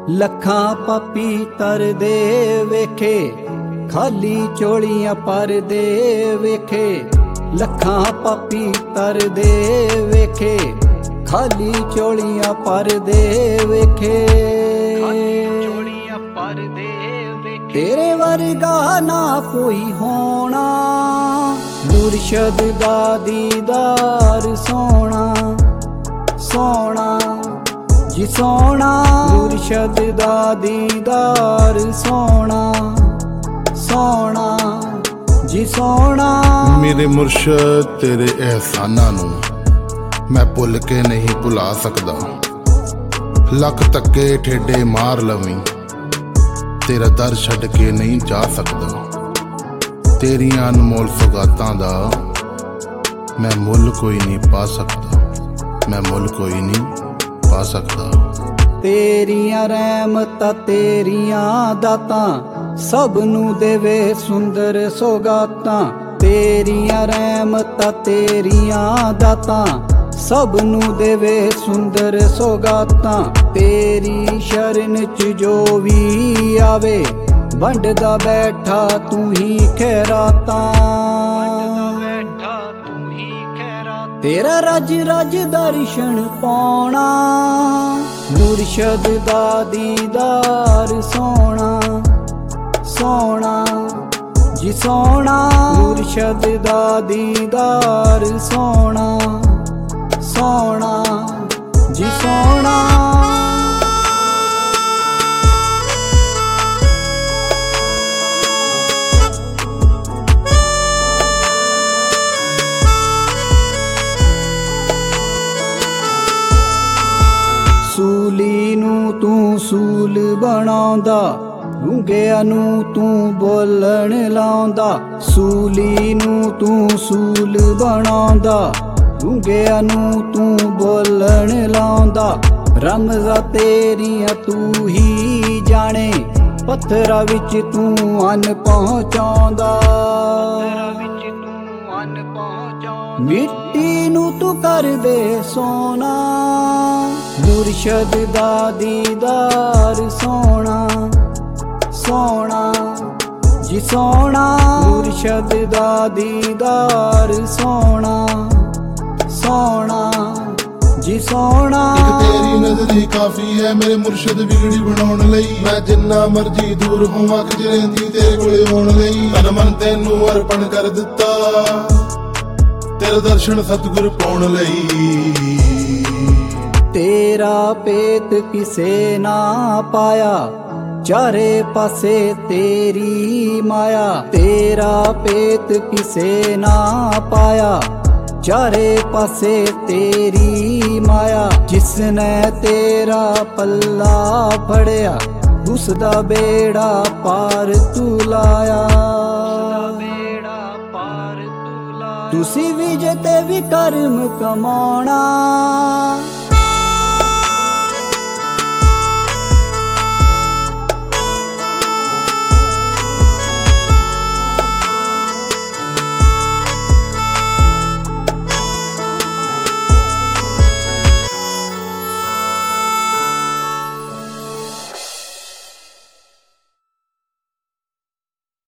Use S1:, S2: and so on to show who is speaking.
S1: ਲੱਖਾਂ ਪਾਪੀ ਤਰਦੇ ਵੇਖੇ, ਖਾਲੀ ਝੋਲੀਆਂ ਭਰਦੇ ਵੇਖੇ। ਲੱਖਾਂ ਪਾਪੀ ਤਰਦੇ ਵੇਖੇ, ਖਾਲੀ ਝੋਲੀਆਂ ਭਰਦੇ ਵੇਖੇ। ਤੇਰੇ ਵਰਗਾ ਨਾ ਕੋਈ ਹੋਣਾ, ਮੁਰਸ਼ਦ ਦਾ ਦੀਦਾਰ ਸੋਹਣਾ ਸੋਹਣਾ ਜੀ ਸੋਹਣਾ। ਮੁਰਸ਼ਦ ਦਾ ਦੀਦਾਰ ਸੋਹਣਾ ਸੋਹਣਾ ਜੀ ਸੋਹਣਾ।
S2: ਮੇਰੇ ਮੁਰਸ਼ਦ ਤੇਰੇ ਅਹਿਸਾਨਾਂ ਨੂੰ ਮੈਂ ਭੁੱਲ ਕੇ ਨਹੀਂ ਭੁਲਾ ਸਕਦਾ। ਲੱਖ ਧੱਕੇ ਠੇਡੇ ਮਾਰ ਲਵੀਂ, ਤੇਰਾ ਦਰ ਛੱਡ ਕੇ ਨਹੀਂ ਜਾ ਸਕਦਾ। ਤੇਰੀਆਂ ਅਨਮੋਲ ਸੁਗਾਤਾਂ ਦਾ ਮੈਂ ਮੁੱਲ ਕੋਈ ਨਹੀਂ ਪਾ ਸਕਦਾ, ਮੈਂ ਮੁੱਲ ਕੋਈ ਨਹੀਂ ਪਾ ਸਕਦਾ।
S1: ਤੇਰੀਆਂ ਰਹਿਮਤਾਂ ਤੇਰੀਆਂ ਦਾਤਾਂ, ਸਭ ਨੂੰ ਦੇਵੇ ਸੁੰਦਰ ਸੌਗਾਤਾਂ। ਤੇਰੀਆਂ ਰਹਿਮਤਾਂ ਤੇਰੀਆਂ ਦਾਤਾਂ, ਸਭ ਨੂੰ ਦੇਵੇ ਸੁੰਦਰ ਸੌਗਾਤਾਂ। ਤੇਰੀ ਸ਼ਰਨ ਚ ਜੋ ਵੀ ਆਵੇ, ਵੰਡਦਾ ਬੈਠਾ ਤੂੰ ਹੀ ਖੈਰਾਤਾਂ। ਤੇਰਾ ਰਜ ਰਜ ਦਰਸ਼ਨ ਪਾਉਣਾ, ਮੁਰਸ਼ਦ ਦਾ ਦੀਦਾਰ ਸੋਹਣਾ ਸੋਹਣਾ ਜੀ ਸੋਹਣਾ। ਮੁਰਸ਼ਦ ਦਾ ਦੀਦਾਰ ਸੋਹਣਾ ਸੋਹਣਾ ਜੀ ਸੋਹਣਾ। ਸੂਲੀ ਨੂੰ ਤੂੰ ਸੂਲ ਬਣਾਉਂਦਾ, ਗੂੰਗਿਆਂ ਨੂੰ ਤੂੰ ਬੋਲਣ ਲਾਉਂਦਾ। ਸੂਲੀ ਨੂੰ ਤੂੰ ਸੂਲ ਬਣਾਉਂਦਾ, ਗੂੰਗਿਆਂ ਨੂੰ ਤੂੰ ਬੋਲਣ ਲਾਉਂਦਾ। ਰਮਜ਼ਾਂ ਤੇਰੀਆਂ ਤੂੰ ਹੀ ਜਾਣੇ, ਪੱਥਰਾਂ ਵਿੱਚ ਤੂੰ ਅੰਨ ਪਹੁੰਚਾਉਂਦਾ। ਮਿੱਟੀ ਨੂੰ ਤੂੰ ਕਰਦੇ ਸੋਨਾ, ਮੁਰਸ਼ਦ ਦਾ ਦੀਦਾਰ ਸੋਹਣਾ ਸੋਹਣਾ ਜੀ ਸੋਹਣਾ। ਮੁਰਸ਼ਦ ਦਾ ਦੀਦਾਰ ਸੋਹਣਾ ਸੋਹਣਾ ਜੀ ਸੋਹਣਾ।
S2: ਤੇਰੀ ਨਜ਼ਰ ਹੀ ਕਾਫੀ ਹੈ ਮੇਰੇ ਮੁਰਸ਼ਦ ਵਿਗੜੀ ਬਣਾਉਣ ਲਈ। ਮੈਂ ਜਿੰਨਾ ਮਰਜੀ ਦੂਰ ਹੋਵਾਂ ਕਿ ਰਹਿੰਦੀ ਤੇਰੇ ਕੋਲੇ ਹੋਣ ਲਈ। ਤਨ ਮਨ ਤੈਨੂੰ ਅਰਪਣ ਕਰ ਦਿੱਤਾ, ਤੇਰੇ ਦਰਸ਼ਨ ਸਤਿਗੁਰ ਪਾਉਣ ਲਈ।
S1: ਤੇਰਾ ਭੇਤ ਕਿਸੇ ਨਾ ਪਾਇਆ, ਚਾਰੇ ਪਾਸੇ ਤੇਰੀ ਮਾਇਆ। ਤੇਰਾ ਭੇਤ ਕਿਸੇ ਨਾ ਪਾਇਆ, ਚਾਰੇ ਪਾਸੇ ਤੇਰੀ ਮਾਇਆ। ਜਿਸਨੇ ਤੇਰਾ ਪੱਲਾ ਫੜਿਆ, ਉਸਦਾ ਬੇੜਾ ਪਾਰ ਤੂੰ ਲਾਇਆ। ਤੁਸੀਂ ਵੀ ਜੇ ਤੇ ਵੀ ਕਰਮ ਕਮਾਉਣਾ,